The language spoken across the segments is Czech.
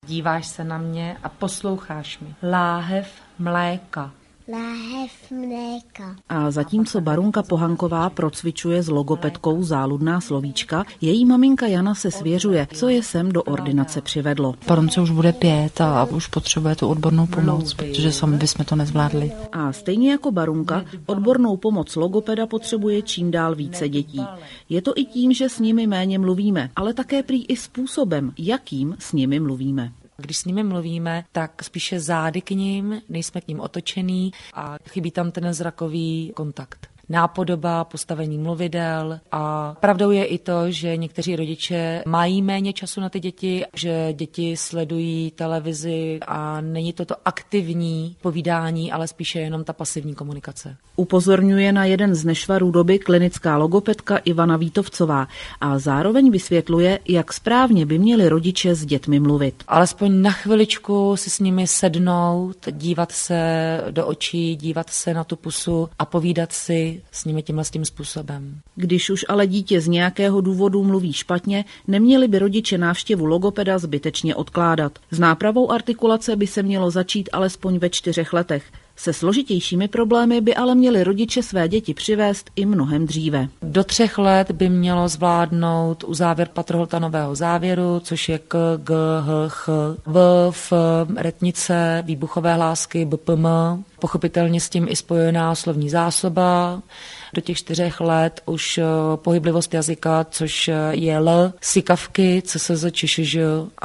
Díváš se na mě a posloucháš mi. Láhev mléka. Láhev mléka. A zatímco Barunka Pohanková procvičuje s logopedkou záludná slovíčka, její maminka Jana se svěřuje, co je sem do ordinace přivedlo. Barunce už bude 5 a už potřebuje tu odbornou pomoc, protože sami bychom to nezvládli. A stejně jako Barunka, odbornou pomoc logopeda potřebuje čím dál více dětí. Je to i tím, že s nimi méně mluvíme, ale také prý i způsobem, jakým s nimi mluvíme. Když s nimi mluvíme, tak spíše zády k nim, nejsme k ním otočený a chybí tam ten zrakový kontakt. Nápodoba, postavení mluvidel a pravdou je i to, že někteří rodiče mají méně času na ty děti, že děti sledují televizi a není to aktivní povídání, ale spíše jenom ta pasivní komunikace. Upozorňuje na jeden z nešvarů doby klinická logopedka Ivana Vítovcová a zároveň vysvětluje, jak správně by měli rodiče s dětmi mluvit. Alespoň na chviličku si s nimi sednout, dívat se do očí, dívat se na tu pusu a povídat si s nimi tímhle způsobem. Když už ale dítě z nějakého důvodu mluví špatně, neměli by rodiče návštěvu logopeda zbytečně odkládat. S nápravou artikulace by se mělo začít alespoň ve 4 letech. Se složitějšími problémy by ale měli rodiče své děti přivést i mnohem dříve. Do 3 let by mělo zvládnout uzávěr patrohltanového závěru, což je K, G, H, Ch, V, F, retnice, výbuchové hlásky, BPM, pochopitelně s tím i spojená slovní zásoba. Do těch 4 let už pohyblivost jazyka, což je L, sykavky, CSZ, ČŠŽ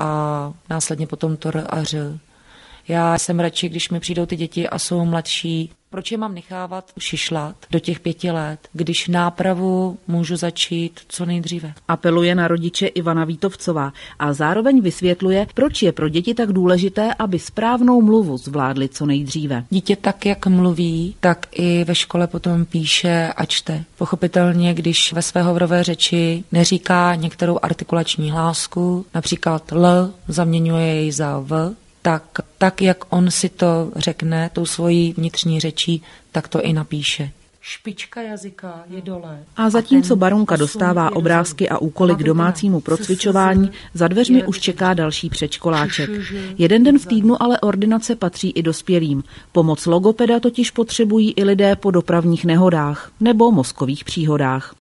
a následně potom to R a Ř. Já jsem radši, když mi přijdou ty děti a jsou mladší. Proč je mám nechávat šišlat do těch 5 let, když nápravu můžu začít co nejdříve? Apeluje na rodiče Ivana Vítovcová a zároveň vysvětluje, proč je pro děti tak důležité, aby správnou mluvu zvládli co nejdříve. Dítě tak, jak mluví, tak i ve škole potom píše a čte. Pochopitelně, když ve své hovorové řeči neříká některou artikulační hlásku, například L, zaměňuje jej za V, tak, jak on si to řekne tou svojí vnitřní řečí, tak to i napíše. Špička jazyka je dole. A zatímco Barunka dostává obrázky a úkoly k domácímu procvičování, za dveřmi už čeká další předškoláček. Jeden den v týdnu ale ordinace patří i dospělým. Pomoc logopeda totiž potřebují i lidé po dopravních nehodách nebo mozkových příhodách.